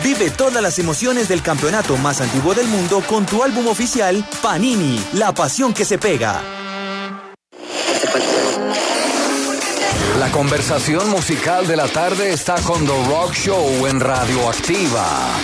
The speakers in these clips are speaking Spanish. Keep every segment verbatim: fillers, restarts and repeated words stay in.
Vive todas las emociones del campeonato más antiguo del mundo con tu álbum oficial Panini, la pasión que se pega. La conversación musical de la tarde está con The Rock Show en Radioactiva.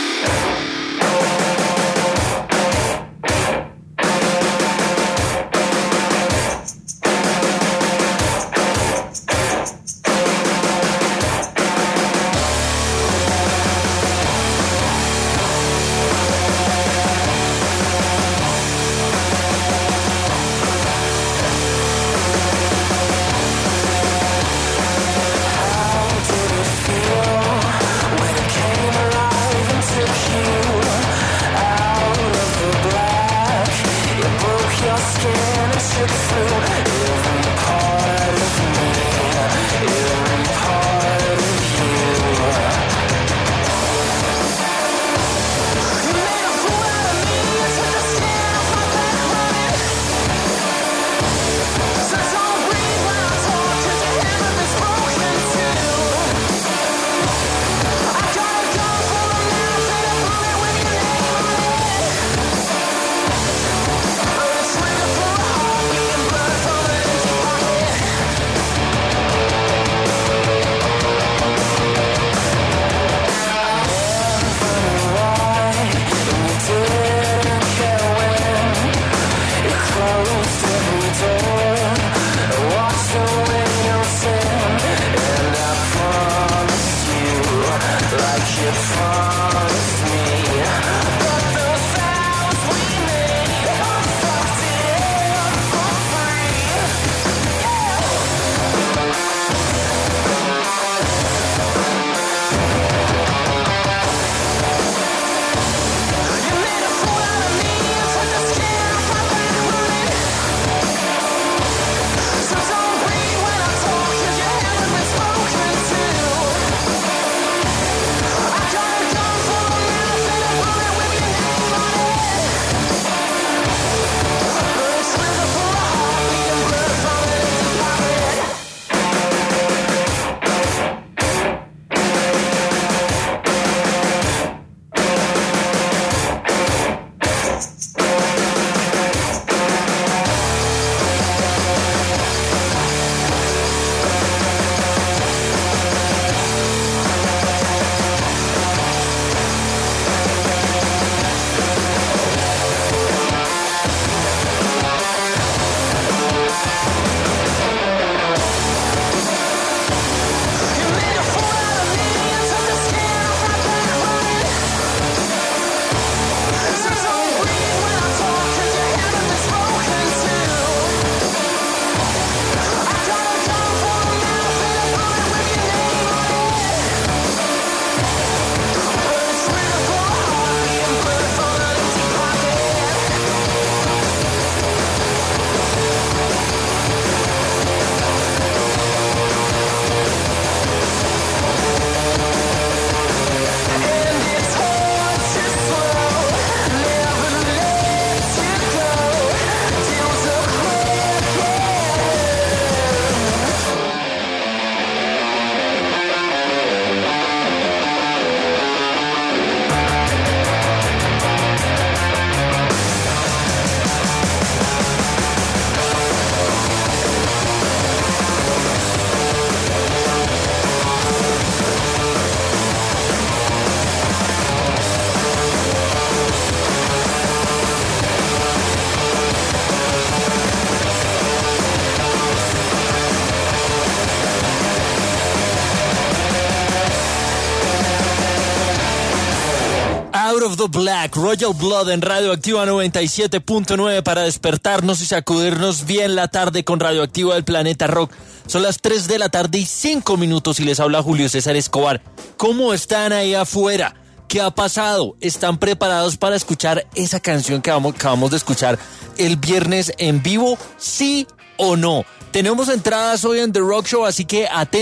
Out of the Black, Royal Blood en Radioactiva noventa y siete punto nueve para despertarnos y sacudirnos bien la tarde con Radioactiva del Planeta Rock. Son las tres de la tarde y cinco minutos y les habla Julio César Escobar. ¿Cómo están ahí afuera? ¿Qué ha pasado? ¿Están preparados para escuchar esa canción que vamos, acabamos de escuchar el viernes en vivo? ¿Sí o no? Tenemos entradas hoy en The Rock Show, así que atentos.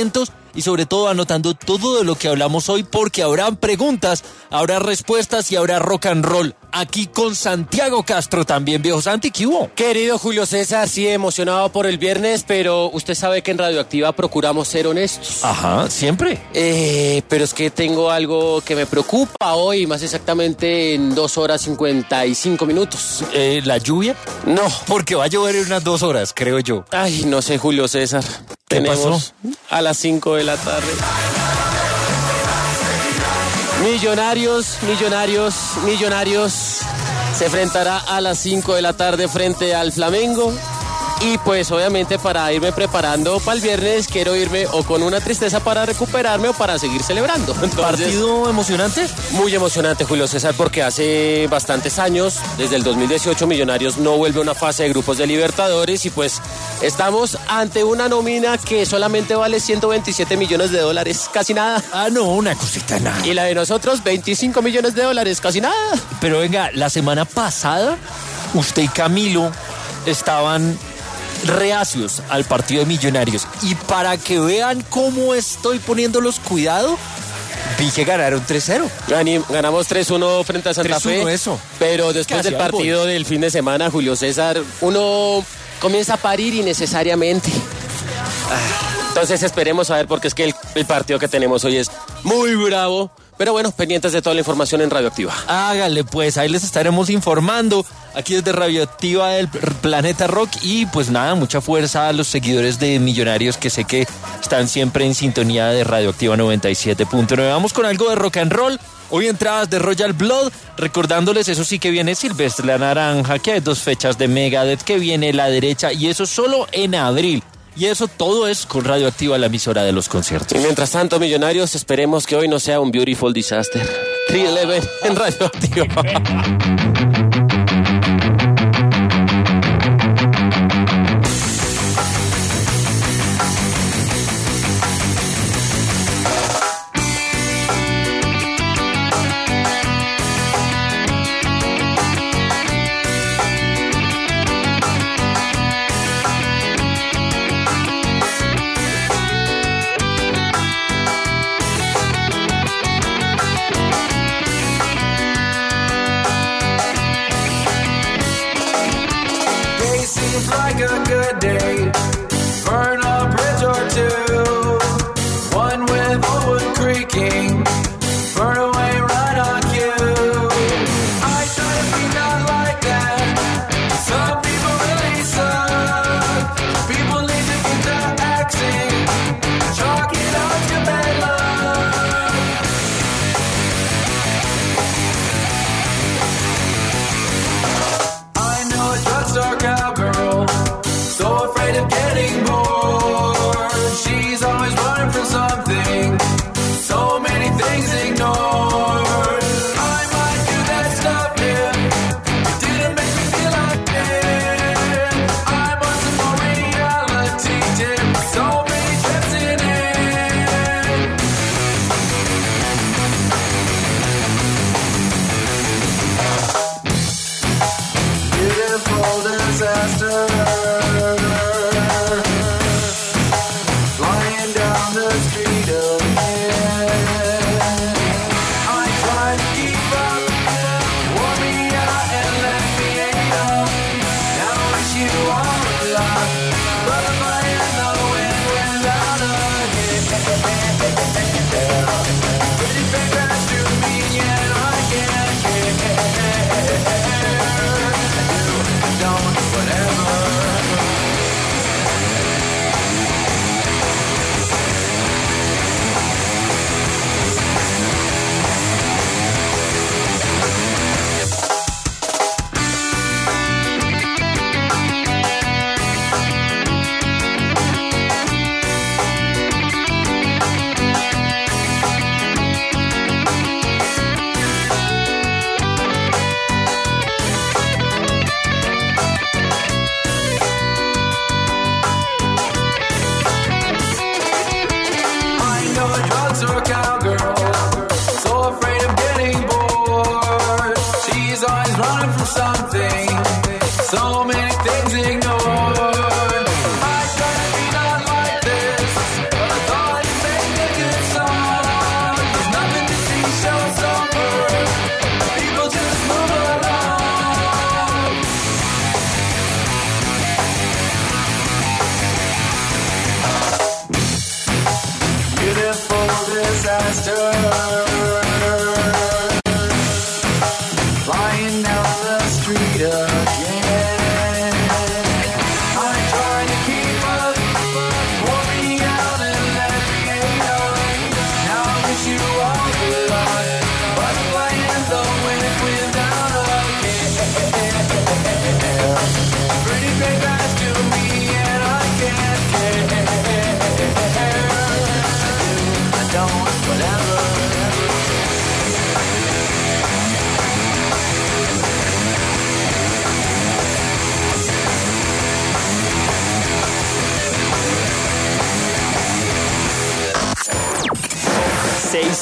y sobre todo anotando todo de lo que hablamos hoy, porque habrán preguntas, habrá respuestas y habrá rock and roll. Aquí con Santiago Castro también, viejo Santi, ¿qué hubo? Querido Julio César, sí, emocionado por el viernes, pero usted sabe que en Radioactiva procuramos ser honestos. Ajá, siempre. Eh, pero es que tengo algo que me preocupa hoy, más exactamente en dos horas cincuenta y cinco minutos. Eh, ¿La lluvia? No. Porque va a llover en unas dos horas, creo yo. Ay, no sé, Julio César. ¿Qué Tenemos pasó? A las cinco de la tarde. Millonarios, millonarios, millonarios se enfrentará a las cinco de la tarde frente al Flamengo. Y pues obviamente para irme preparando para el viernes quiero irme o con una tristeza para recuperarme o para seguir celebrando. Entonces, ¿partido emocionante? Muy emocionante, Julio César, porque hace bastantes años, desde el dos mil dieciocho, Millonarios no vuelve a una fase de grupos de Libertadores y pues estamos ante una nómina que solamente vale ciento veintisiete millones de dólares, casi nada. Ah, no, una cosita nada. Y la de nosotros, veinticinco millones de dólares, casi nada. Pero venga, la semana pasada, usted y Camilo estaban reacios al partido de Millonarios. Y para que vean cómo estoy poniéndolos cuidado, vi que ganaron tres cero. Ganim, ganamos tres uno frente a Santa tres uno, Fe. Eso. Pero después Casi del partido algo. del fin de semana, Julio César, uno comienza a parir innecesariamente. Ah, entonces esperemos a ver, porque es que el, el partido que tenemos hoy es muy bravo. Pero bueno, pendientes de toda la información en Radioactiva. Hágale pues, ahí les estaremos informando aquí desde Radioactiva del Planeta Rock. Y pues nada, mucha fuerza a los seguidores de Millonarios que sé que están siempre en sintonía de Radioactiva noventa y siete punto nueve. Vamos con algo de rock and roll. Hoy entradas de Royal Blood, recordándoles, eso sí que viene Silvestre la Naranja, que hay dos fechas de Megadeth, que viene La Derecha, y eso solo en abril. Y eso todo es con Radioactiva, la emisora de los conciertos. Y mientras tanto, Millonarios, esperemos que hoy no sea un beautiful disaster. tres once en Radioactiva. Like a good day, burn a bridge or two, one with old wood creaking, burn away right on cue. I try to be not like that, some people really suck. People need to get to acting, chalk it up to bad luck. I know a drugstore cowgirl, so afraid of getting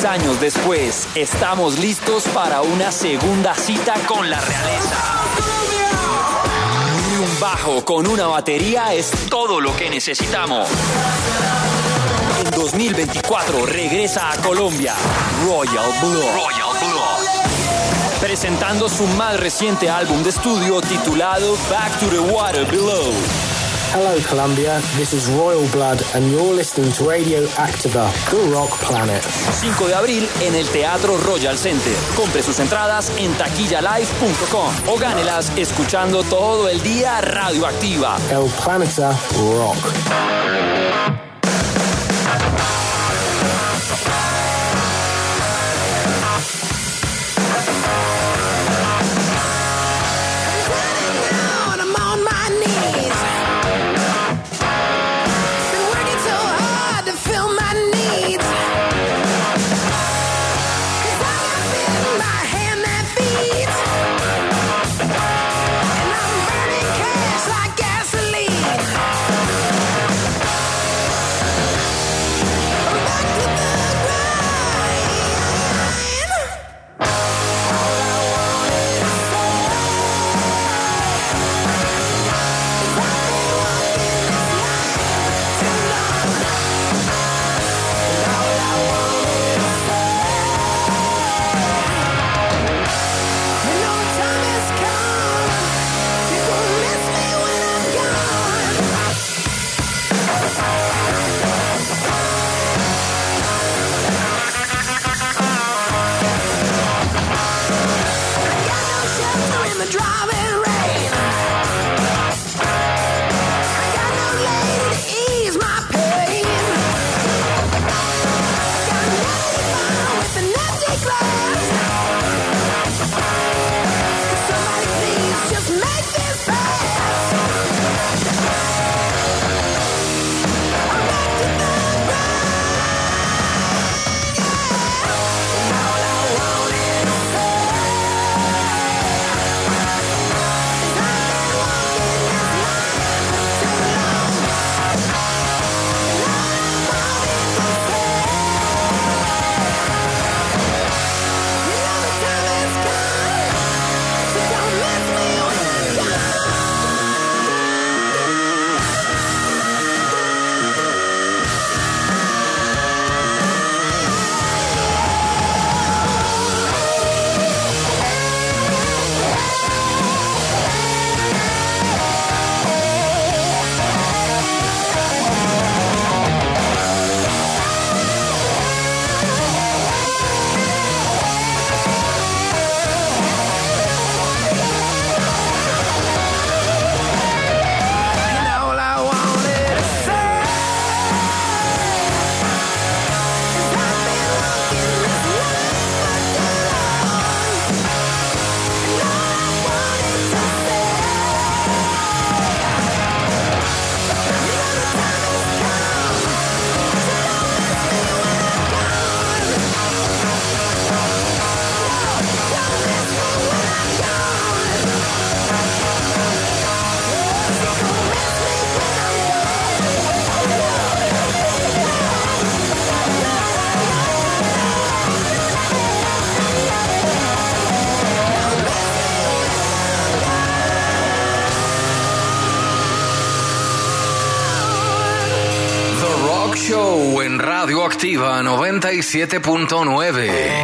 años después, estamos listos para una segunda cita con la realeza. Y un bajo con una batería es todo lo que necesitamos. En dos mil veinticuatro regresa a Colombia Royal Blood. Royal Blood. Presentando su más reciente álbum de estudio titulado Back to the Water Below. Hello Colombia, this is Royal Blood and you're listening to Radio Activa, The Rock Planet. cinco de abril en el Teatro Royal Center. Compre sus entradas en taquilla live punto com o gánelas escuchando todo el día Radio Activa. El Planeta Rock. Show en Radio Activa noventa y siete punto nueve.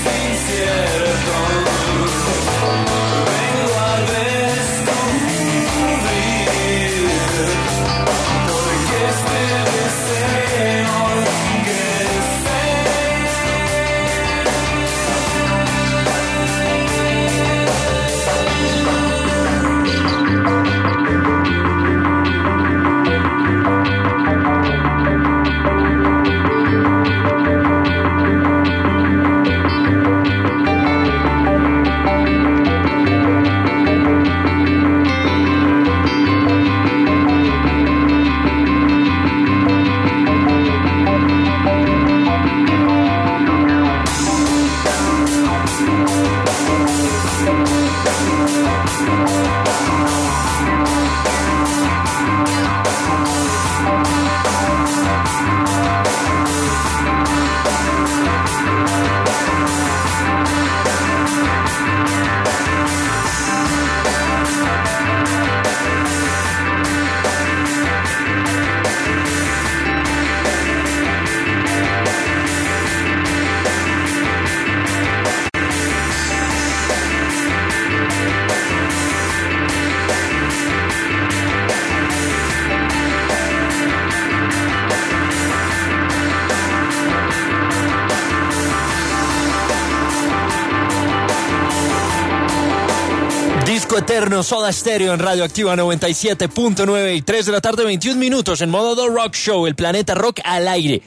incierto. Vengo a descubrir porque este deseo que Eterno, Soda Stereo en Radio Activa noventa y siete punto nueve y tres de la tarde, veintiún minutos en modo The Rock Show, el planeta rock al aire.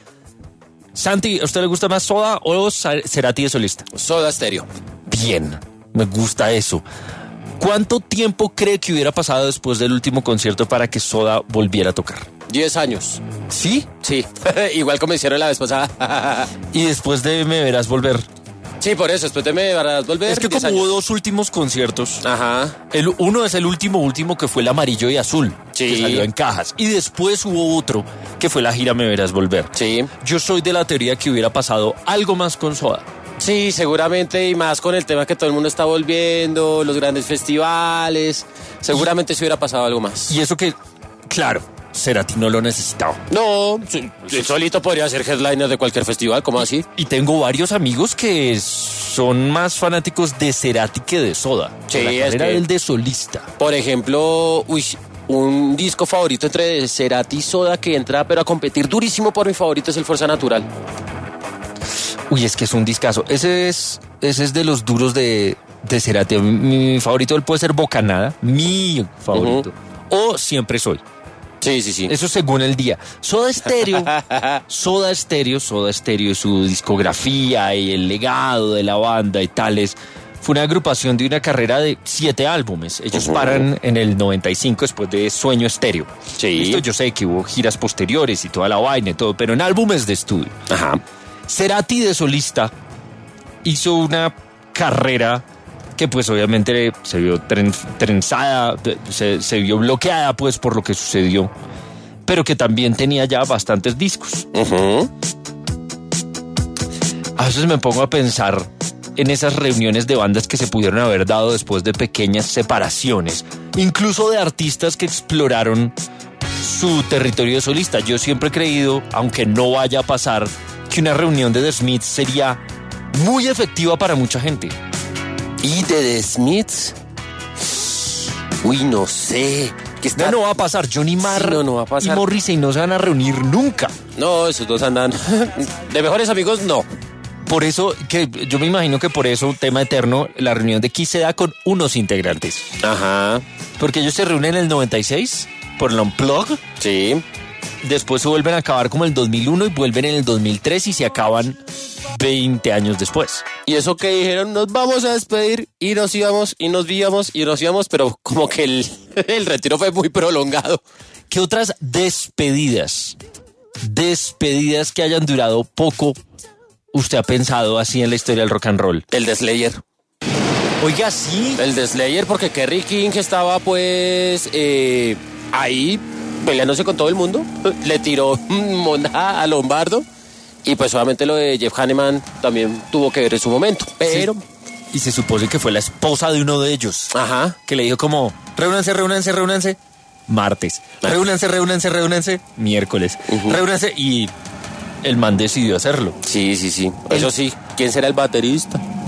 Santi, ¿a usted le gusta más Soda o Cerati de solista? Soda Stereo. Bien, me gusta eso. ¿Cuánto tiempo cree que hubiera pasado después del último concierto para que Soda volviera a tocar? Diez años. ¿Sí? Sí, igual como hicieron la vez pasada. Y después de Me Verás Volver. Sí, por eso, después de Me Verás Volver. Es que como hubo dos últimos conciertos. Ajá. El, uno es el último último que fue el amarillo y azul, sí, que salió en cajas. Y después hubo otro que fue la gira Me Verás Volver. Sí. Yo soy de la teoría que hubiera pasado algo más con Soda. Sí, seguramente, y más con el tema que todo el mundo está volviendo, los grandes festivales. Seguramente y, se hubiera pasado algo más. Y eso que, claro, Cerati no lo necesitaba. No, sí, solito podría ser headliner de cualquier festival, ¿cómo así? Y tengo varios amigos que son más fanáticos de Cerati que de Soda. Sí, de la carrera es que, del de solista. Por ejemplo, uy, un disco favorito entre Cerati y Soda que entra pero a competir durísimo por mi favorito es el Fuerza Natural. Uy, es que es un discazo. Ese es, ese es de los duros de, de Cerati. Mi, mi favorito él puede ser Bocanada, mi favorito. Uh-huh. O Siempre Soy. Sí, sí, sí. Eso según el día. Soda Stereo, Soda Stereo, Soda Stereo y su discografía y el legado de la banda y tales. Fue una agrupación de una carrera de siete álbumes. Ellos uh-huh. paran en el noventa y cinco después de Sueño Estéreo. Sí. Esto yo sé que hubo giras posteriores y toda la vaina y todo, pero en álbumes de estudio. Ajá. Cerati de solista hizo una carrera que pues obviamente se vio tren, trenzada, se, se vio bloqueada pues por lo que sucedió, pero que también tenía ya bastantes discos. Uh-huh. A veces me pongo a pensar en esas reuniones de bandas que se pudieron haber dado después de pequeñas separaciones, incluso de artistas que exploraron su territorio de solista. Yo siempre he creído, aunque no vaya a pasar, que una reunión de The Smiths sería muy efectiva para mucha gente. ¿Y de The Smiths? Uy, no sé. Que está... No, no va a pasar. Johnny Marr sí, no, no va a pasar. Y Morrissey no se van a reunir nunca. No, esos dos andan de mejores amigos, no. Por eso, que yo me imagino que por eso, tema eterno, la reunión de Kiss se da con unos integrantes. Ajá. Porque ellos se reúnen en el noventa y seis por el Unplugged. Sí. Después se vuelven a acabar como el dos mil uno y vuelven en el dos mil tres y se acaban veinte años después. Y eso que dijeron, nos vamos a despedir y nos íbamos y nos víamos y nos íbamos, pero como que el, el retiro fue muy prolongado. ¿Qué otras despedidas, despedidas que hayan durado poco, usted ha pensado así en la historia del rock and roll? El de Slayer. Oiga, sí. El de Slayer, porque Kerry King estaba pues eh, ahí peleándose con todo el mundo. Le tiró monda a Lombardo. Y pues obviamente lo de Jeff Hanneman también tuvo que ver en su momento. Pero... Sí. Y se supone que fue la esposa de uno de ellos. Ajá. Que le dijo como, reúnanse, reúnanse, reúnanse. Martes. Reúnanse, reúnanse, reúnanse. Miércoles. Uh-huh. Reúnanse y el man decidió hacerlo. Sí, sí, sí. Eso sí. ¿Quién será el baterista?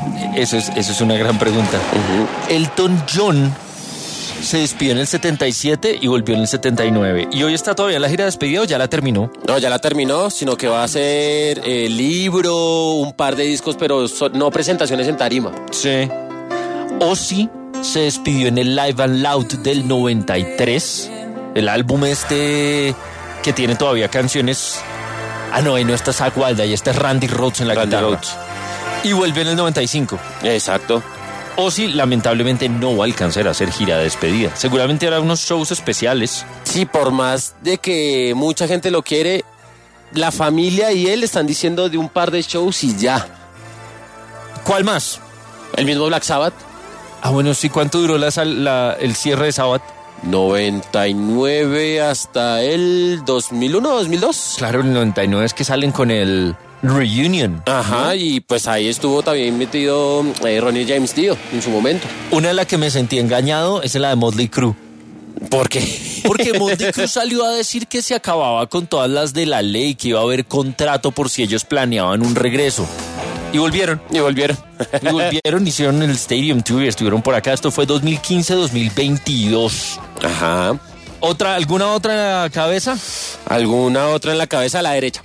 Eso es, eso es una gran pregunta. Uh-huh. Elton John se despidió en el setenta y siete y volvió en el setenta y nueve. ¿Y hoy está todavía en la gira de despedida o ya la terminó? No, ya la terminó, sino que va a hacer eh, libro, un par de discos, pero so, no presentaciones en tarima. Sí. Ozzy se despidió en el Live and Loud del noventa y tres. El álbum este que tiene todavía canciones... Ah, no, ahí no está Zakk Wylde, ahí está Randy Rhoads en la Randy guitarra. Rhoads. Y vuelve en el noventa y cinco. Exacto. Ozzy lamentablemente no va a alcanzar a hacer gira de despedida. Seguramente hará unos shows especiales. Sí, por más de que mucha gente lo quiere, la familia y él están diciendo de un par de shows y ya. ¿Cuál más? El mismo Black Sabbath. Ah, bueno, sí, ¿cuánto duró la, la, el cierre de Sabbath? noventa y nueve hasta el dos mil uno, dos mil dos. Claro, el noventa y nueve es que salen con el Reunion. Ajá, ¿no? Y pues ahí estuvo también metido eh, Ronnie James Dio en su momento. Una de las que me sentí engañado es la de Motley Crue. ¿Por qué? Porque Motley Crue salió a decir que se acababa con todas las de la ley, que iba a haber contrato por si ellos planeaban un regreso. Y volvieron. Y volvieron. Y volvieron, hicieron el Stadium Tour y estuvieron por acá. Esto fue dos mil quince dos mil veintidós. Ajá. ¿Otra, ¿Alguna otra en la cabeza? ¿Alguna otra en la cabeza? A la derecha.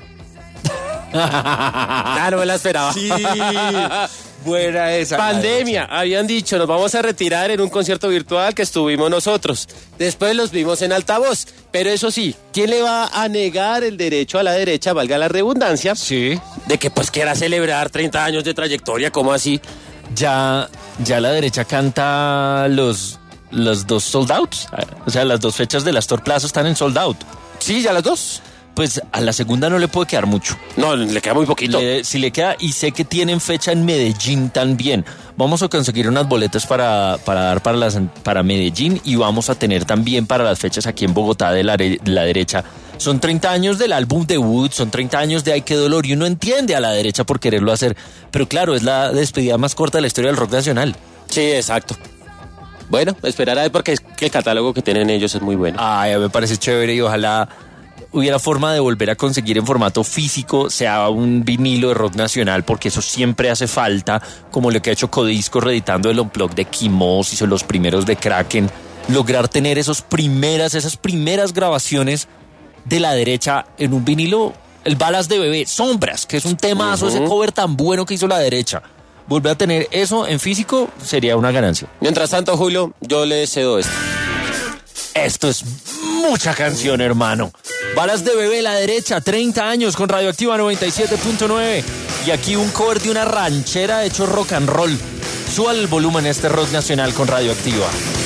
Ah, no me la esperaba. Sí. Buena esa. Pandemia, habían dicho, nos vamos a retirar en un concierto virtual que estuvimos nosotros. Después los vimos en altavoz. Pero eso sí, ¿quién le va a negar el derecho a la derecha, valga la redundancia? Sí. De que pues quiera celebrar treinta años de trayectoria, ¿cómo así? Ya, ya la derecha canta los, los dos sold outs. O sea, las dos fechas de la Astor Plaza están en sold out. Sí, ya las dos. Pues a la segunda no le puede quedar mucho. No, le queda muy poquito. Le, si le queda, y sé que tienen fecha en Medellín también. Vamos a conseguir unas boletas para, para dar para, las, para Medellín y vamos a tener también para las fechas aquí en Bogotá de la, de la derecha. Son treinta años del álbum debut, son treinta años de Ay, qué dolor, y uno entiende a la derecha por quererlo hacer. Pero claro, es la despedida más corta de la historia del rock nacional. Sí, exacto. Bueno, esperar a ver porque es que el catálogo que tienen ellos es muy bueno. Ay, me parece chévere y ojalá hubiera forma de volver a conseguir en formato físico, sea un vinilo de rock nacional, porque eso siempre hace falta, como lo que ha hecho Codisco reeditando el Unplugged de Quimós, hizo los primeros de Kraken, lograr tener esos primeras, esas primeras grabaciones de la derecha en un vinilo, el Balas de Bebé, Sombras, que es un temazo, uh-huh. Ese cover tan bueno que hizo la derecha. Volver a tener eso en físico sería una ganancia. Mientras tanto, Julio, yo le cedo esto. Esto es mucha canción, hermano. Balas de Bebé, la derecha, treinta años con Radioactiva noventa y siete punto nueve. Y aquí un cover de una ranchera hecho rock and roll. Suba el volumen a este rock nacional con Radioactiva.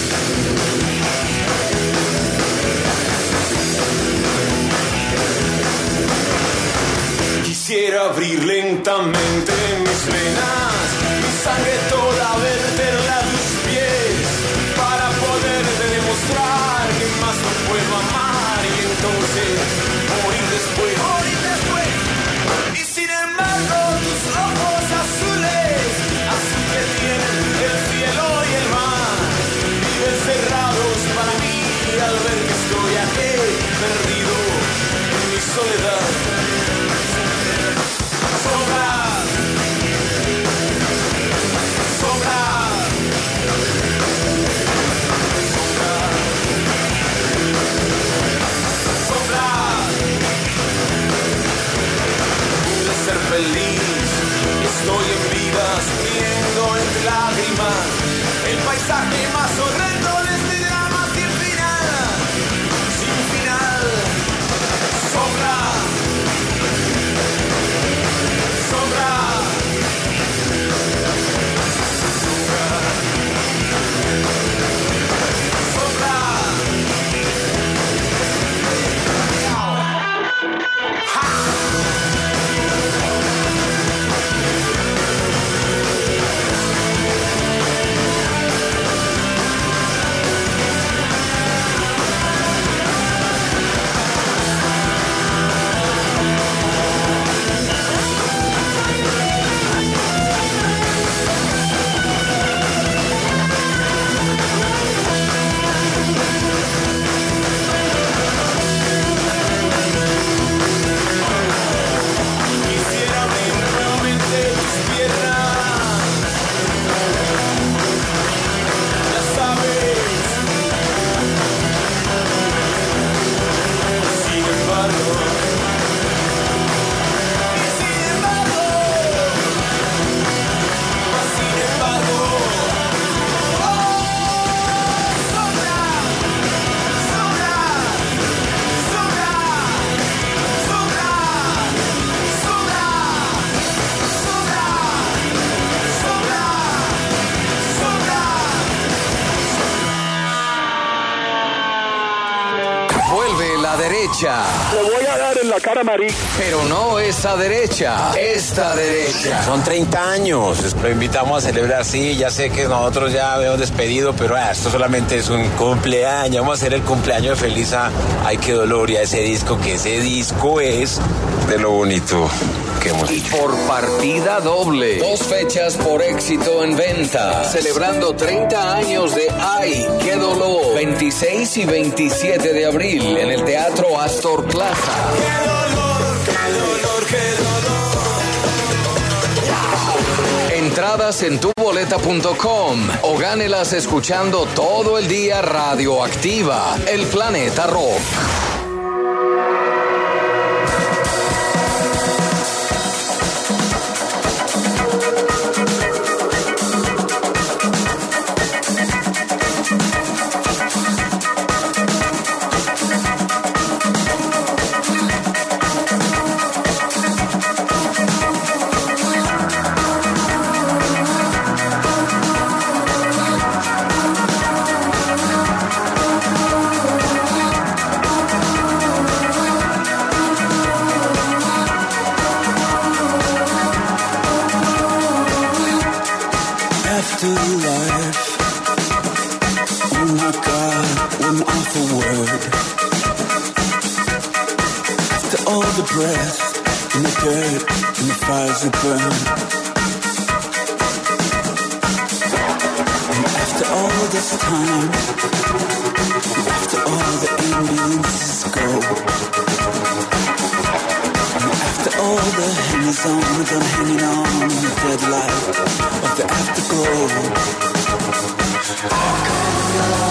Quisiera abrir lentamente mis venas, mi sangre toda verterla a tus pies, para poderte demostrar que más no puedo amar y entonces morir después, morir después. Y sin embargo tus ojos azules, azul que tienen el cielo y el mar, viven cerrados para mí al ver que estoy aquí perdido en mi soledad. Sombras, derecha. Le voy a dar en la cara, Marí. Pero no esa derecha, esta derecha. Son treinta años, lo invitamos a celebrar, sí, ya sé que nosotros ya habíamos despedido, pero ah, esto solamente es un cumpleaños, vamos a hacer el cumpleaños feliz a Ay, qué dolor, y a ese disco, que ese disco es de lo bonito que hemos Y hecho. por partida doble, dos fechas por éxito en venta, celebrando treinta años de Ay, qué dolor, veintiséis y veintisiete de abril en el Teatro Astor Plaza. Qué dolor, qué dolor, qué dolor. Entradas en tu boleta punto com o gánelas escuchando todo el día Radioactiva, el Planeta Rock. After life, oh my God, one awful word. After all the breath and the dirt and the fires that burn, and after all this time, and after all the ambulances go, and after all the hangers-on, with them hanging on in the dead light of the afterglow. I can't know.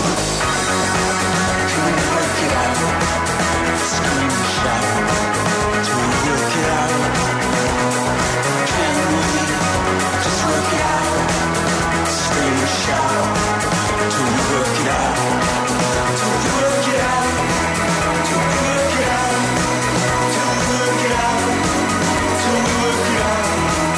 Can we work it out? Scream and shout. Can we work it out? Can we just work it out? Scream and shout. Can we work it out? Can we work it out? Can we work it out? Can we work it out? Can we work it out?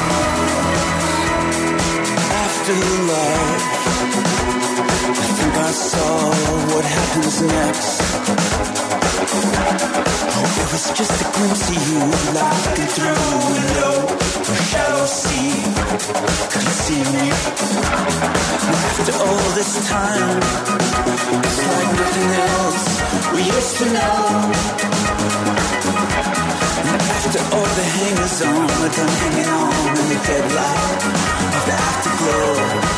After love, I think I saw what happens next. Oh, it was just a glimpse of you, looking through a window, a shallow sea. Could you see me? And after all this time, it's like nothing else we used to know. And after all the hangers-on, with them hanging on in the dead light of the afterglow.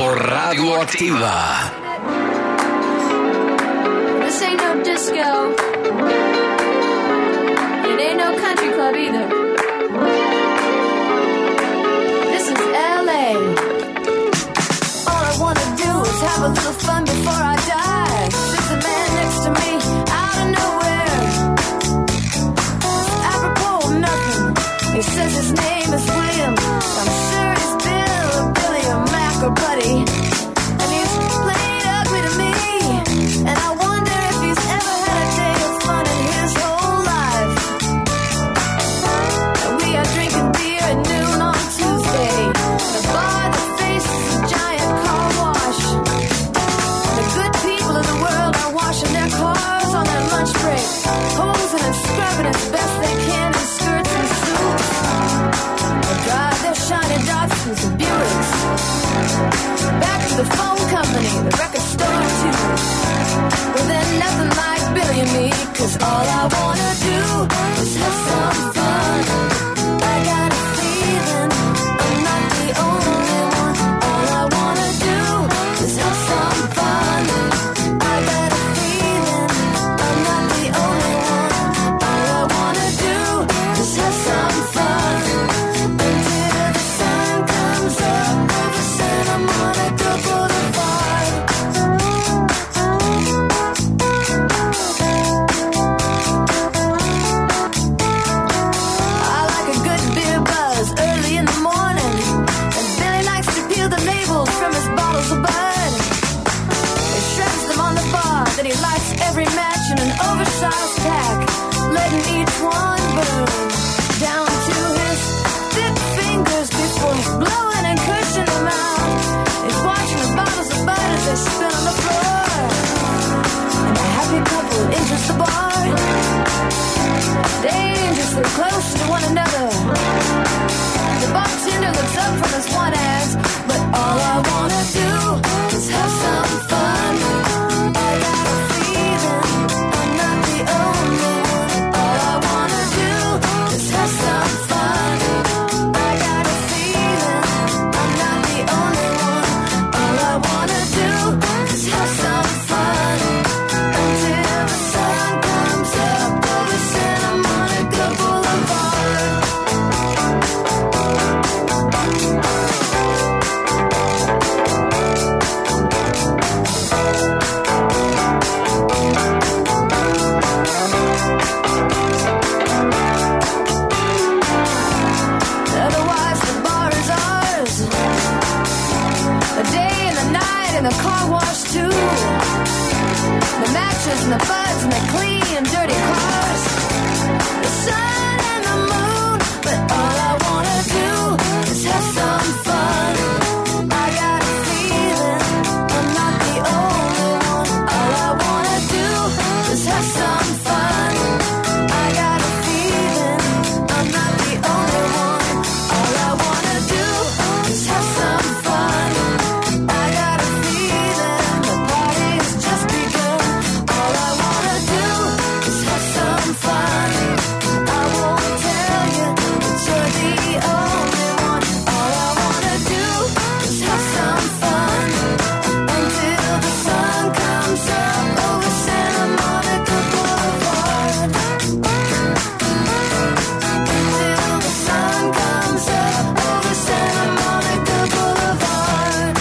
por Radioactiva. This ain't no disco. It ain't no country club either. This is L A. All I wanna do is have a little fun before I die. There's a man next to me out of nowhere. Apropos of nothing. He says his name is William. I'm sure he's Bill or Billy or Mac or Buddy. And he's played ugly to me. And I wonder if he's ever had a day of fun in his whole life. And we are drinking beer at noon on Tuesday. The bar that faces a giant car wash. The good people of the world are washing their cars on their lunch break, posing and scrubbing as best they can in skirts and suits. They drive their shiny Datsuns and Buicks back to the phone company, the record store too. But they're nothing like Billy and me, 'cause all I wanna do is have some fun. I got a feeling I'm not the only one. All I wanna do is have some fun. I got a feeling I'm not the only one. All I wanna do is have some fun. Until the sun comes up over Santa Monica Boulevard. I like a good beer buzz early in the morning, and Billy likes to peel the labels from his bottles of bud. He shreds them on the bar, then he lights every match in an oversized pack, letting each one burn down to his thick fingers before blowing and cursing them out. He's watching the bottles of bud as they spin on the floor, and a happy couple enters the bar, dangerously close to one another. The bartender looks up from his one ass, but all I wanna do is have some fun. I got a feeling I'm not the only one. All I wanna do is have some fun. I got a feeling I'm not the only one. All I wanna do is have some fun. Until the sun comes up over Santa Monica Boulevard. Otherwise the bar is ours. The day and the night and the car wash too. The matches and the buds and the clean and dirty cars. The sun and the moon, but all I wanna do is have some fun. I got a feeling I'm not the only one. All I wanna do is have some fun. I got a feeling I'm not the only one. All I wanna do is have some fun. I got a feeling the party's just begun. All I wanna do is have some fun. I won't tell you that you're the only one. All I wanna do is have some fun. Until the sun comes up over Santa Monica Boulevard. Until the sun comes up over Santa Monica Boulevard.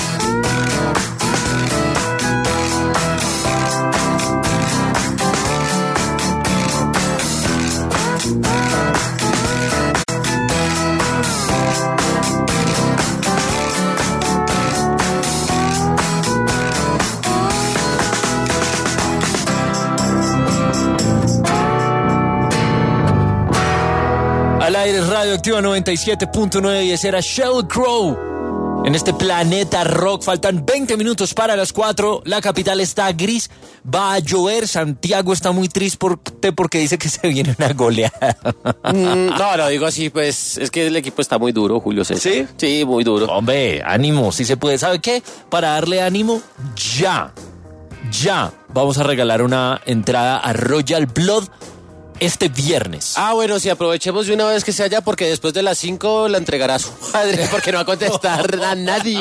Al aire Radioactiva noventa y siete punto nueve y ese era Sheryl Crow. En este planeta rock faltan veinte minutos para las cuatro. La capital está gris, va a llover. Santiago está muy triste porque dice que se viene una goleada. Mm, no, lo digo así, pues es que el equipo está muy duro, Julio César. ¿Sí? Sí, muy duro. Hombre, ánimo, si se puede. ¿Sabe qué? Para darle ánimo, ya, ya vamos a regalar una entrada a Royal Blood este viernes. Ah, bueno, sí, aprovechemos de una vez que sea allá porque después de las cinco la entregará a su padre porque no va a contestar a nadie.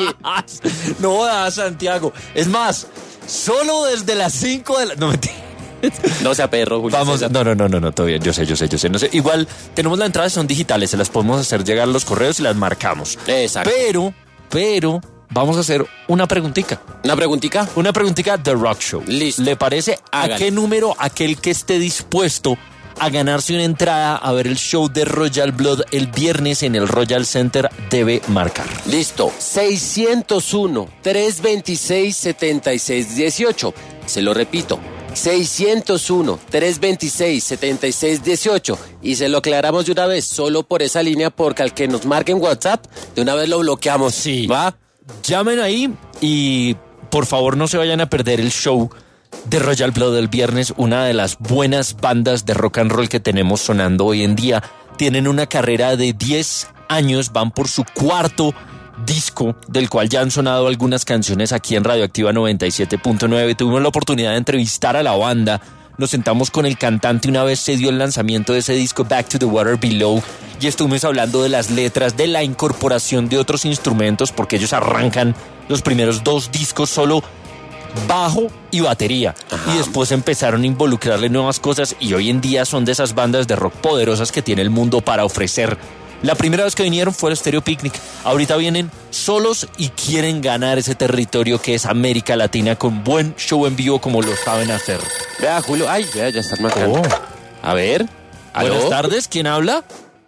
No, a Santiago. Es más, solo desde las cinco de la... No, mentira. No sea perro, Julio. Vamos, César. no, no, no, no, no, todo bien, yo sé, yo sé, yo sé, no sé. Igual tenemos las entradas, son digitales, se las podemos hacer llegar los correos y las marcamos. Exacto. Pero, pero, vamos a hacer una preguntica. ¿Una preguntica? Una preguntica The Rock Show. Listo. ¿Le parece Hágale. a qué número aquel que esté dispuesto a ganarse una entrada a ver el show de Royal Blood el viernes en el Royal Center debe marcar? Listo. seiscientos uno, trescientos veintiséis, setenta y seis dieciocho. Se lo repito. seiscientos uno, trescientos veintiséis, setenta y seis dieciocho. Y se lo aclaramos de una vez, solo por esa línea, porque al que nos marque en WhatsApp, de una vez lo bloqueamos. Sí. ¿Va? Llamen ahí y por favor no se vayan a perder el show de Royal Blood el viernes, una de las buenas bandas de rock and roll que tenemos sonando hoy en día. Tienen una carrera de diez años, van por su cuarto disco, del cual ya han sonado algunas canciones aquí en Radioactiva noventa y siete punto nueve. Tuvimos la oportunidad de entrevistar a la banda, nos sentamos con el cantante una vez se dio el lanzamiento de ese disco Back to the Water Below y estuvimos hablando de las letras, de la incorporación de otros instrumentos, porque ellos arrancan los primeros dos discos solo bajo y batería. Ajá. Y después empezaron a involucrarle nuevas cosas y hoy en día son de esas bandas de rock poderosas que tiene el mundo para ofrecer. La primera vez que vinieron fue el Stereo Picnic. Ahorita vienen solos y quieren ganar ese territorio que es América Latina con buen show en vivo como lo saben hacer. Vea, Julio. Ay, vea, ya están marcando. Oh. A ver. ¿Aló? Buenas tardes. ¿Quién habla?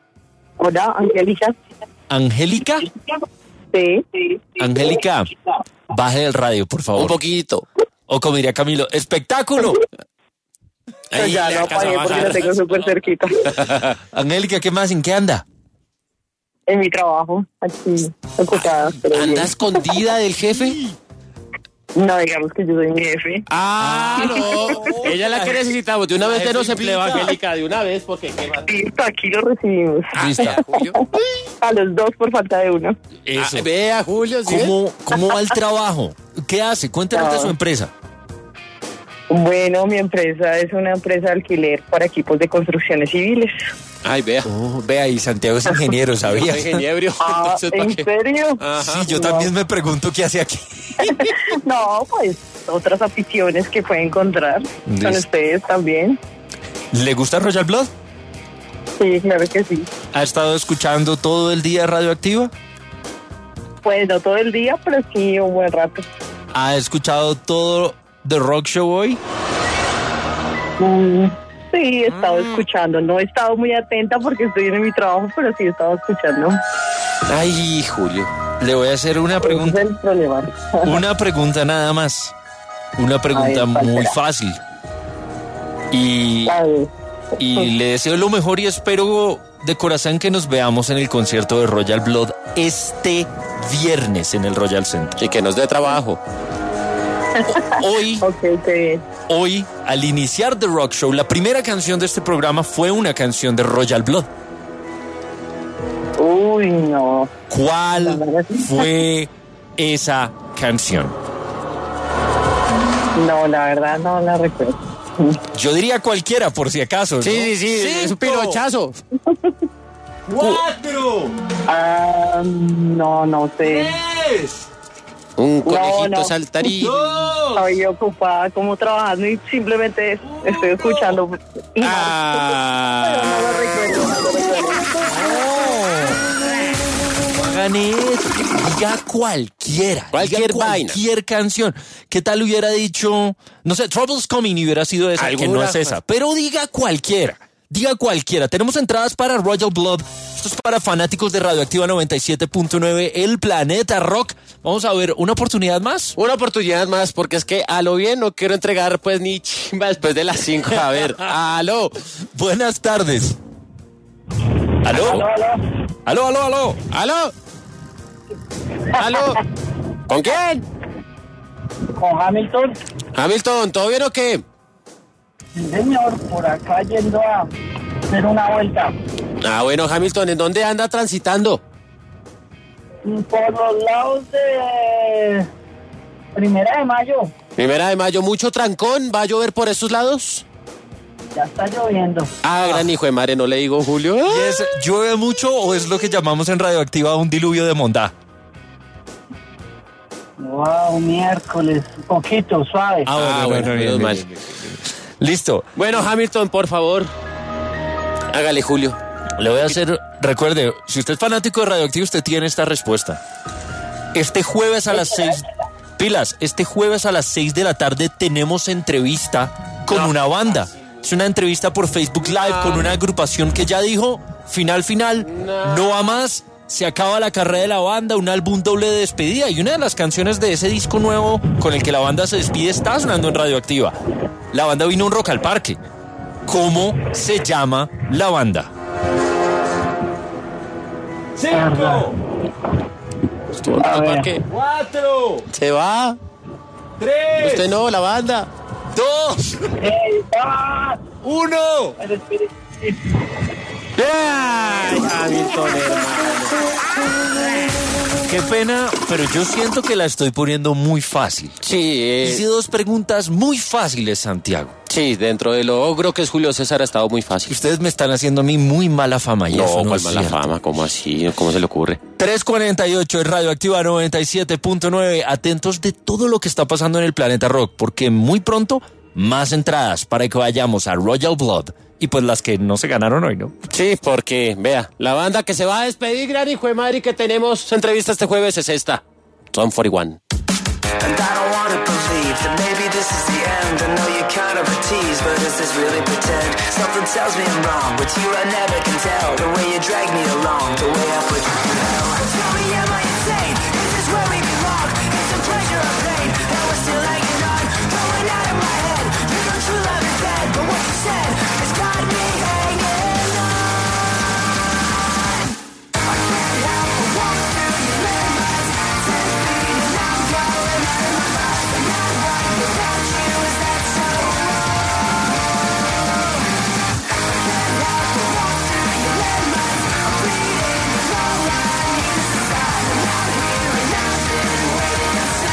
Hola, Angélica. ¿Angélica? Sí, sí. Angélica, baje el radio, por favor. Un poquito. O como diría Camilo, ¡espectáculo! Ahí, ya lo apagué porque lo tengo súper cerquita. Angélica, ¿qué más? ¿En qué anda? En mi trabajo, aquí, ocupada. Pero ¿Anda bien. escondida del jefe? No, digamos que yo soy mi jefe. Ah, no. Ella es la que necesitamos. De una vez denos empleo, Angélica, de una vez, porque qué más. Listo, aquí lo recibimos. Listo. A los dos por falta de uno. Eso. Ah, vea, Julio, ¿sí? ¿Cómo, ¿Cómo va el trabajo? ¿Qué hace? Cuéntanos de No. su empresa. Bueno, mi empresa es una empresa de alquiler para equipos de construcciones civiles. Ay, vea. Oh, vea, y Santiago es ingeniero, ¿sabías? Ingeniero. Ah, Entonces, ¿para ¿en qué? serio? Ajá. Sí, yo también me pregunto qué hace aquí. No, pues otras aficiones que puede encontrar con Listo. ustedes también. ¿Le gusta Royal Blood? Sí, claro que sí. ¿Ha estado escuchando todo el día Radioactiva? Pues no todo el día, pero sí un buen rato. ¿Ha escuchado todo The Rock Show hoy? Mm, sí, he estado escuchando. No he estado muy atenta porque estoy en mi trabajo, pero sí he estado escuchando. Ay, Julio. Le voy a hacer una pregunta. Ese es el problema. Una pregunta nada más. Una pregunta A ver, ¿cuál muy será? fácil. Y, A ver. y le deseo lo mejor y espero de corazón que nos veamos en el concierto de Royal Blood este viernes en el Royal Center. Y que nos dé trabajo. Hoy, Ok, qué bien. hoy, al iniciar The Rock Show, la primera canción de este programa fue una canción de Royal Blood. Uy, no. ¿Cuál fue esa canción? No, la verdad no la recuerdo. Yo diría cualquiera, por si acaso, ¿no? Sí, sí, sí. Es un Cinco, pirochazo. Cuatro. Ah, no, no sé. Tres. Un conejito no. saltarín. Dos. Estoy ocupada como trabajando y simplemente estoy escuchando. Y Ah. pero no lo recuerdo, no lo recuerdo. No hagan eso. Diga cualquiera. Cualquier diga vaina. Cualquier canción. ¿Qué tal hubiera dicho? No sé, Trouble's Coming y hubiera sido esa, que no Alguna, es esa. Pero diga cualquiera. Diga cualquiera. Tenemos entradas para Royal Blood. Esto es para fanáticos de Radioactiva noventa y siete punto nueve, El Planeta Rock. Vamos a ver, ¿una oportunidad más? Una oportunidad más, porque es que a lo bien no quiero entregar pues ni chimba después de las cinco. A ver, aló. Buenas tardes. ¿Aló? Aló, aló. ¿Aló, aló, aló? ¿Aló? ¿Aló? ¿Con quién? Con Hamilton. Hamilton, ¿todo bien o qué? Sí, señor, por acá yendo a hacer una vuelta. Ah, bueno, Hamilton, ¿en dónde anda transitando? Por los lados de Primera de Mayo. Primera de mayo, ¿mucho trancón? ¿Va a llover por esos lados? Ya está lloviendo. Ah, gran hijo de madre, no le digo, Julio. ¿Y es, llueve mucho o es lo que llamamos en Radioactiva un diluvio de mondá? Wow, miércoles, un poquito, suave. Ah, bueno, Ah, bueno, bueno, menos bien, mal. bien, bien, bien. Listo. Bueno, Hamilton, por favor. Hágale, Julio. Le voy a hacer, recuerde, si usted es fanático de Radioactiva, usted tiene esta respuesta. Este jueves a las seis, pilas, este jueves a las seis de la tarde tenemos entrevista con No. una banda. Es una entrevista por Facebook Live con una agrupación que ya dijo, final, final, No. no va más, se acaba la carrera de la banda, un álbum doble de despedida y una de las canciones de ese disco nuevo con el que la banda se despide está sonando en Radioactiva. La banda vino a un Rock al Parque. ¿Cómo se llama la banda? Cinco, Estuvo en A el ver. parque. cuatro, Se va. tres, Usted no, la banda. dos, ¡Ey, ah! uno. El espíritu. Ay, Hamilton, hermano. Qué pena, pero yo siento que la estoy poniendo muy fácil. Sí, eh, Hice dos preguntas muy fáciles, Santiago. sí, dentro de lo ogro que es Julio César ha estado muy fácil. Ustedes me están haciendo a mí muy mala fama. Y No, eso no cuál es mala cierto. fama, ¿cómo así? ¿Cómo se le ocurre? tres cuarenta y ocho en Radioactiva noventa y siete punto nueve. Atentos de todo lo que está pasando en el Planeta Rock, porque muy pronto más entradas para que vayamos a Royal Blood. Y pues las que no se ganaron hoy, ¿no? Sí, porque, vea, la banda que se va a despedir, gran hijo de madre, que tenemos entrevista este jueves es esta. Son cuarenta y uno. And I don't wanna believe that maybe this is the end. I know you're kind of a tease, but is this really pretend? Something tells me I'm wrong. With you I never can tell. The way you drag me along, the way I put you down. Tell me, am I insane? Is this where we belong? Is it pleasure or pain? And we're still hanging on, going out of my head. You know true love is dead, but what you said has got me hanging on. I can't help but walk through your limits. Ten feet and I'm going out of my mind. I'm not right without you, is that so wrong? I can't help but walk through your limits. I'm bleeding and all I need is a sign. I'm out here and I've been waiting so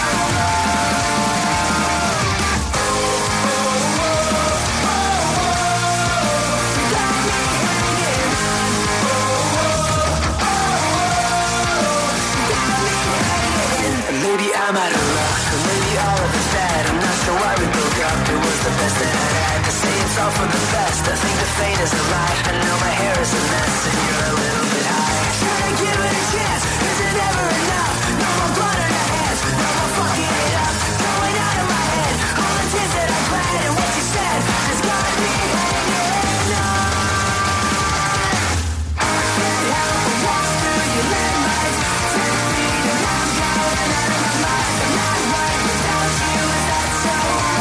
maybe I'm out of luck, or maybe all of it's bad. I'm not sure why we broke up. It was the best that I had. To say it's all for the best. I think the fate is a lie. I know my hair is a mess, and you're a little bit high. Try to give it a chance. Is it ever enough? No more blood on our hands. No more fucking it up. Going out of my head. All the tears that I cried and what you said has got me hanging on. I can't help but walk through your limits. Ten feet and I'm going out of my mind. I'm not right without you, is that so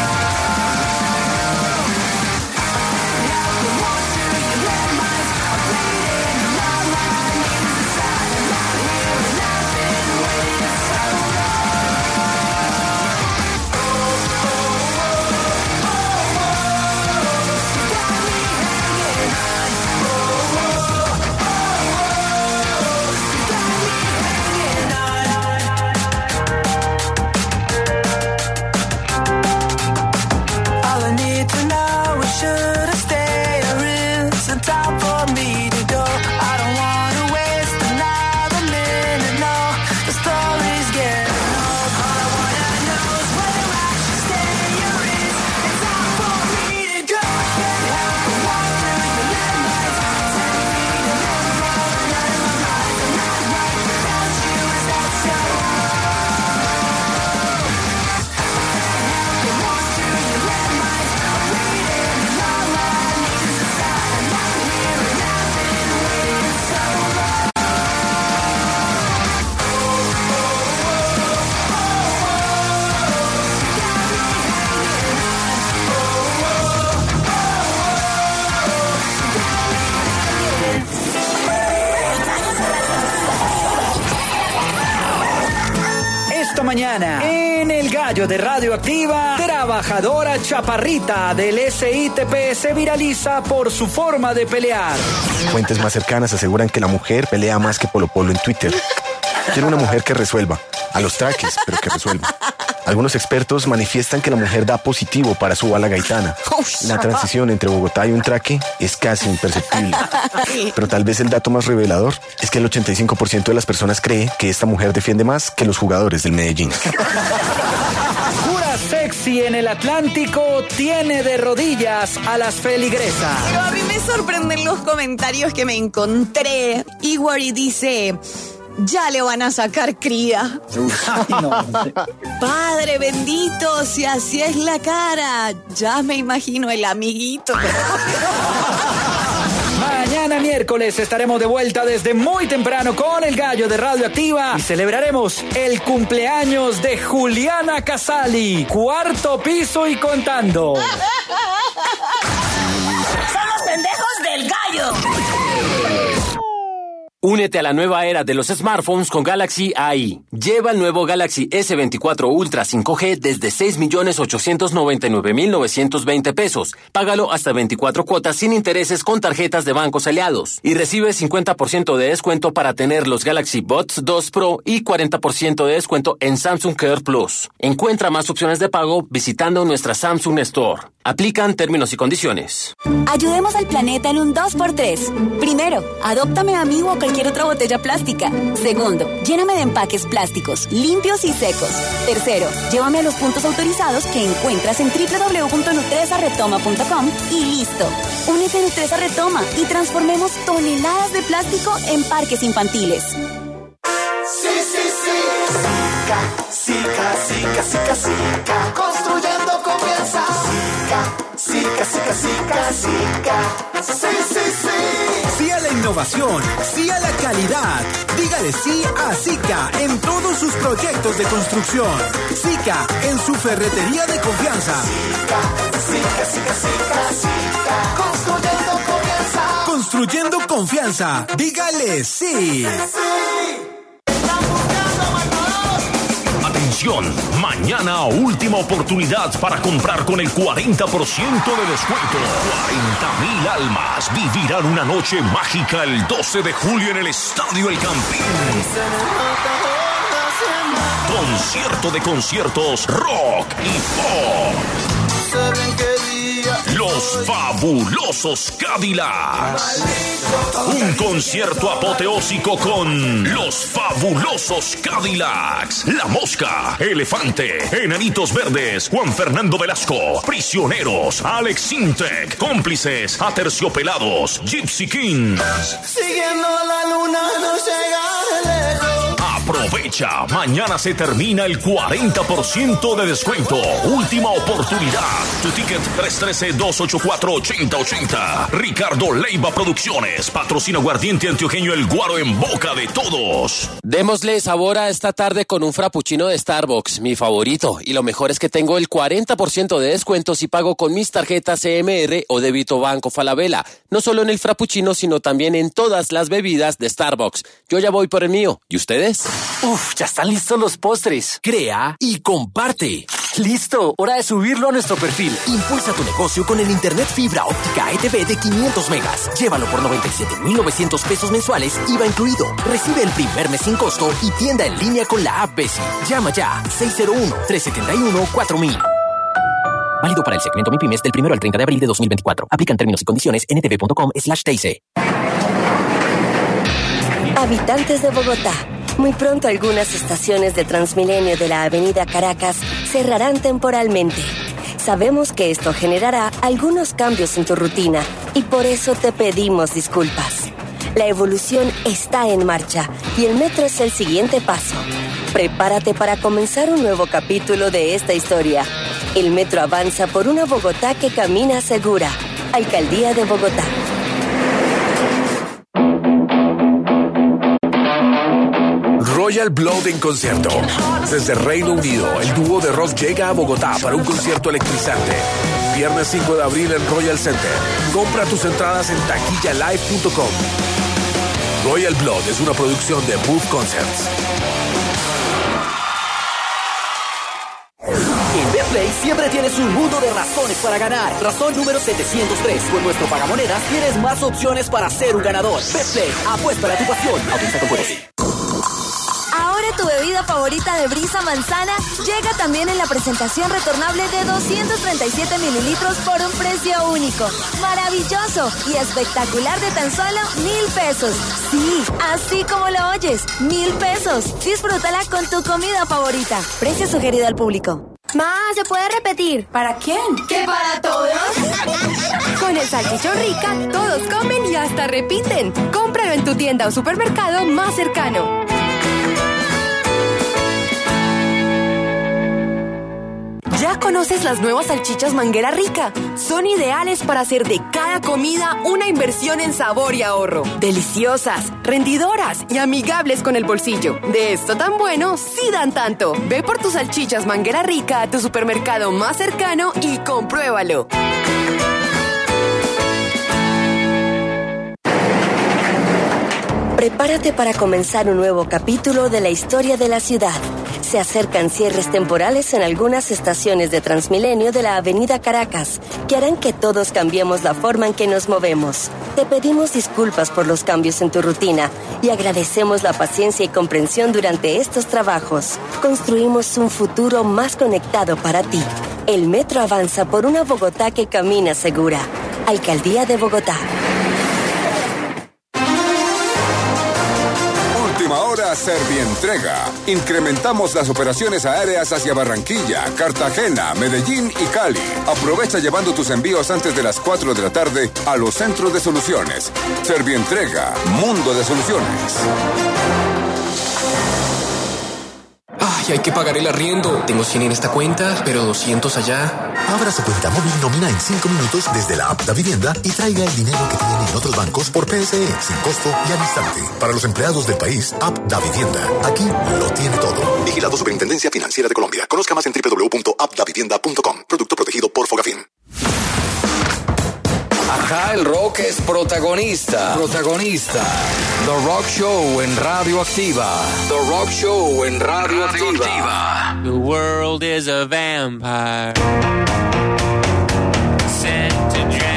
wrong? I can't help but walk through your limits. I'm bleeding and all I need is a sign. I'm out here and I've been waiting so all I need to know is should I stay or is it time for me to go? I don't wanna waste another minute, no. The story's getting old. All I wanna know is whether I should stay or is it time for me to go? I can't help but walk through your limits. Ten feet and I'm going out of my mind. I'm not right without you, is that so wrong? I can't help but walk through your limits. I'm bleeding and all I need is a sign. I'm out here and I've been waiting so long. Esta mañana, en El Gallo de Radioactiva, trabajadora chaparrita del S I T P se viraliza por su forma de pelear. Fuentes más cercanas aseguran que la mujer pelea más que Polo Polo en Twitter. Quiero una mujer que resuelva. A los traques, pero que resuelva. Algunos expertos manifiestan que la mujer da positivo para su bala gaitana. La transición entre Bogotá y un traque es casi imperceptible. Pero tal vez el dato más revelador es que el ochenta y cinco por ciento de las personas cree que esta mujer defiende más que los jugadores del Medellín. Pura sexy en el Atlántico tiene de rodillas a las feligresas. Pero a mí me sorprenden los comentarios que me encontré. Iwari dice... Ya le van a sacar cría. Ay, no. Padre bendito, si así es la cara. Ya me imagino el amiguito. Mañana miércoles estaremos de vuelta desde muy temprano con el Gallo de Radioactiva y celebraremos el cumpleaños de Juliana Casali, cuarto piso y contando. ¡Son los pendejos del Gallo! Únete a la nueva era de los smartphones con Galaxy A I. Lleva el nuevo Galaxy S veinticuatro Ultra cinco G desde seis millones ochocientos noventa y nueve mil novecientos veinte pesos. Págalo hasta veinticuatro cuotas sin intereses con tarjetas de bancos aliados. Y recibe cincuenta por ciento de descuento para tener los Galaxy Buds dos Pro y cuarenta por ciento de descuento en Samsung Care Plus. Encuentra más opciones de pago visitando nuestra Samsung Store. Aplican términos y condiciones. Ayudemos al planeta en un dos por tres. Primero, adóptame a mí o a cualquier otra botella plástica. Segundo, lléname de empaques plásticos, limpios y secos. Tercero, llévame a los puntos autorizados que encuentras en doble u doble u doble u punto nutresa retoma punto com y listo. Únete a Nutresa Retoma y transformemos toneladas de plástico en parques infantiles. Sí, sí, sí. Sica, sica, sica, sica. Construyendo confianza. Sica, sica, sica, sica. Sí, sí, sí. Sí a la innovación, sí a la calidad. Dígale sí a Sica en todos sus proyectos de construcción. Sica en su ferretería de confianza. Sica, sica, sica, sica. Construyendo confianza. Construyendo confianza. Dígale sí. Atención, mañana última oportunidad para comprar con el cuarenta por ciento de descuento. cuarenta mil almas vivirán una noche mágica el doce de julio en el Estadio El Campín. Concierto de conciertos, rock y pop. Los fabulosos Cadillacs. Un concierto apoteósico con los fabulosos Cadillacs. La Mosca, Elefante, Enanitos Verdes, Juan Fernando Velasco, Prisioneros, Alex Sintek, Cómplices, Aterciopelados, Gypsy Kings. Siguiendo la luna no llega lejos. Aprovecha, mañana se termina el cuarenta por ciento de descuento. Última oportunidad. Tu ticket tres uno tres, dos ocho cuatro, ocho cero ocho cero. Ricardo Leiva Producciones, patrocina Aguardiente Antioqueño El Guaro en boca de todos. Démosle sabor a esta tarde con un frappuccino de Starbucks, mi favorito. Y lo mejor es que tengo el cuarenta por ciento de descuento si pago con mis tarjetas C M R o débito Banco Falabella. No solo en el frappuccino, sino también en todas las bebidas de Starbucks. Yo ya voy por el mío. ¿Y ustedes? Uf, ya están listos los postres. Crea y comparte. Listo, hora de subirlo a nuestro perfil. Impulsa tu negocio con el internet fibra óptica E T V de quinientos megas. Llévalo por noventa y siete mil novecientos pesos mensuales, I V A incluido. Recibe el primer mes sin costo y tienda en línea con la app Besi. Llama ya, seis cero uno, tres siete uno, cuatro mil. Válido para el segmento MIPYMES del primero al treinta de abril de dos mil veinticuatro. Aplican términos y condiciones en etv punto com slash T I C. Habitantes de Bogotá. Muy pronto algunas estaciones de Transmilenio de la Avenida Caracas cerrarán temporalmente. Sabemos que esto generará algunos cambios en tu rutina y por eso te pedimos disculpas. La evolución está en marcha y el metro es el siguiente paso. Prepárate para comenzar un nuevo capítulo de esta historia. El metro avanza por una Bogotá que camina segura. Alcaldía de Bogotá. Royal Blood en concierto. Desde Reino Unido, el dúo de rock llega a Bogotá para un concierto electrizante. Viernes cinco de abril en Royal Center. Compra tus entradas en taquilla live punto com. Royal Blood es una producción de Move Concerts. En Betplay siempre tienes un mundo de razones para ganar. Razón número setecientos tres. Con nuestro pagamonedas tienes más opciones para ser un ganador. Betplay, apuesta a tu pasión. Apuesta con poder. Vive tu bebida favorita de Brisa Manzana. Llega también en la presentación retornable de doscientos treinta y siete mililitros por un precio único. Maravilloso y espectacular de tan solo mil pesos. Sí, así como lo oyes, mil pesos. Disfrútala con tu comida favorita. Precio sugerido al público. Ma, ¿se puede repetir? ¿Para quién? ¿Que para todos? Con el Salchichón Rica, todos comen y hasta repiten. Cómpralo en tu tienda o supermercado más cercano. ¿Ya conoces las nuevas salchichas Manguera Rica? Son ideales para hacer de cada comida una inversión en sabor y ahorro. Deliciosas, rendidoras y amigables con el bolsillo. De esto tan bueno, sí dan tanto. Ve por tus salchichas Manguera Rica a tu supermercado más cercano y compruébalo. Prepárate para comenzar un nuevo capítulo de la historia de la ciudad. Se acercan cierres temporales en algunas estaciones de Transmilenio de la Avenida Caracas, que harán que todos cambiemos la forma en que nos movemos. Te pedimos disculpas por los cambios en tu rutina y agradecemos la paciencia y comprensión durante estos trabajos. Construimos un futuro más conectado para ti. El metro avanza por una Bogotá que camina segura. Alcaldía de Bogotá. Ahora Servientrega. Incrementamos las operaciones aéreas hacia Barranquilla, Cartagena, Medellín y Cali. Aprovecha llevando tus envíos antes de las cuatro de la tarde a los centros de soluciones. Servientrega, mundo de soluciones. Ay, hay que pagar el arriendo. Tengo cien en esta cuenta, pero doscientos allá. Abra su cuenta móvil Nómina en cinco minutos desde la app Da Vivienda y traiga el dinero que tiene en otros bancos por P S E, sin costo y al instante. Para los empleados del país, app Da Vivienda. Aquí lo tiene todo. Vigilado Superintendencia Financiera de Colombia. Conozca más en doble u doble u doble u punto app da vivienda punto com. Producto protegido por Fogafín. Acá el rock es protagonista. Protagonista. The Rock Show en Radio Activa. The Rock Show en Radio, Radio Activa. Activa. The world is a vampire. Sent to